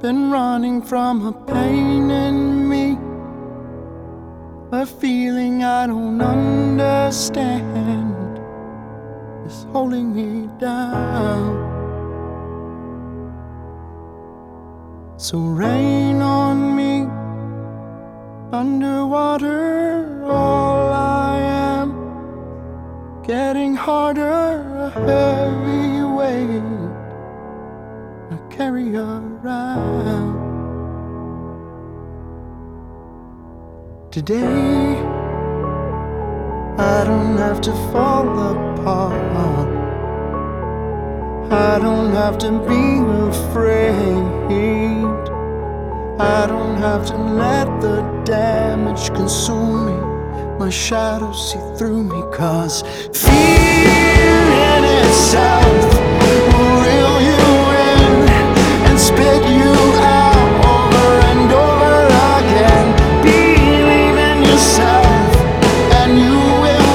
been running from a pain in me, a feeling I don't understand is holding me down. So rain on me, underwater all I am, getting harder, a heavy weight I carry around. Today I don't have to fall apart, I don't have to be afraid, I don't have to let the damage consume me, my shadow see through me. 'Cause fear in itself will reel you in and spit you out over and over again. Believe in yourself and you will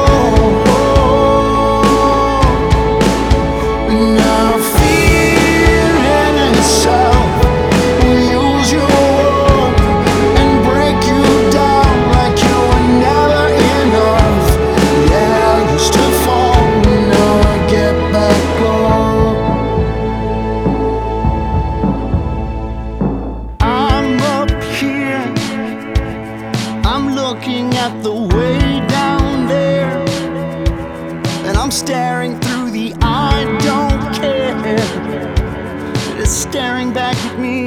walk. Now fear in itself will use you up and break you down like you were never enough. Yeah, I used to fall, now I get back up. I'm up here, I'm looking at the way down there, and I'm staring through the I don't care. It's staring back at me.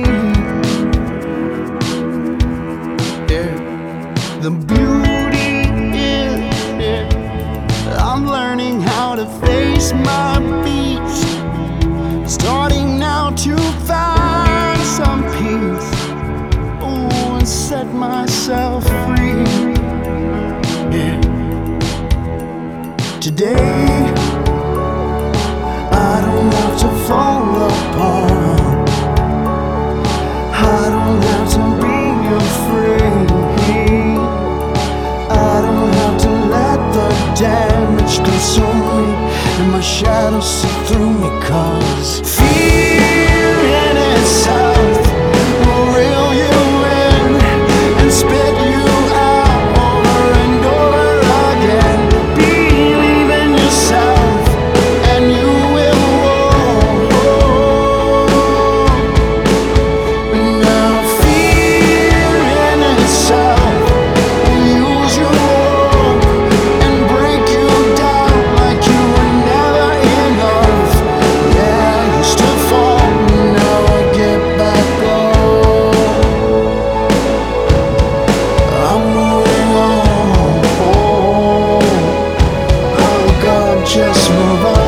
Yeah. The beauty is, I'm learning how to face my beats, starting now to find some peace, oh, and set myself free. Yeah. Today I don't have to fall apart, I don't have to be afraid, I don't have to let the damage consume me and my shadow see through me. 'Cause fear in itself will reel you in and spit you out over and over again. Believe in yourself and you will walk. Now fear in itself will use you up and break you down like you were never enough. Yeah, I used to fall, now I get back up. I'm moving on. Oh God, just move on.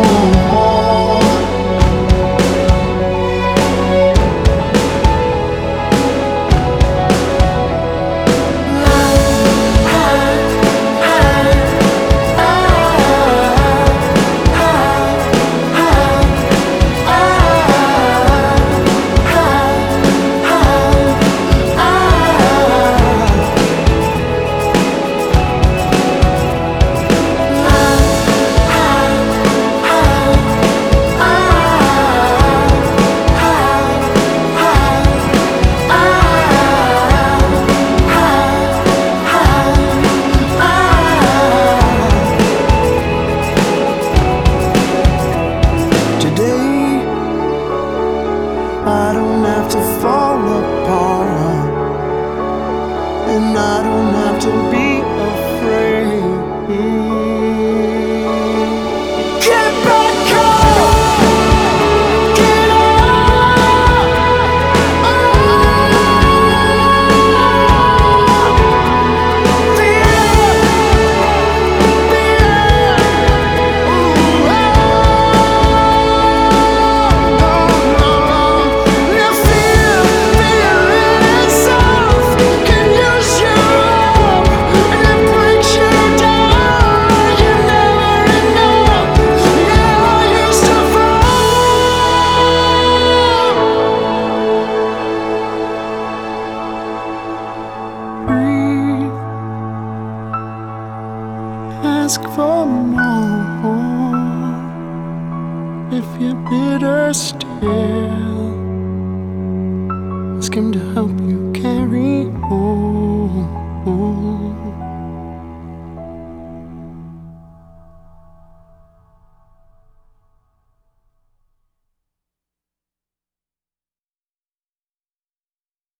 Today I don't have to fall apart, and I don't have to be afraid. Get back up, get up. Ask for more. If you're bitter still, ask him to help you.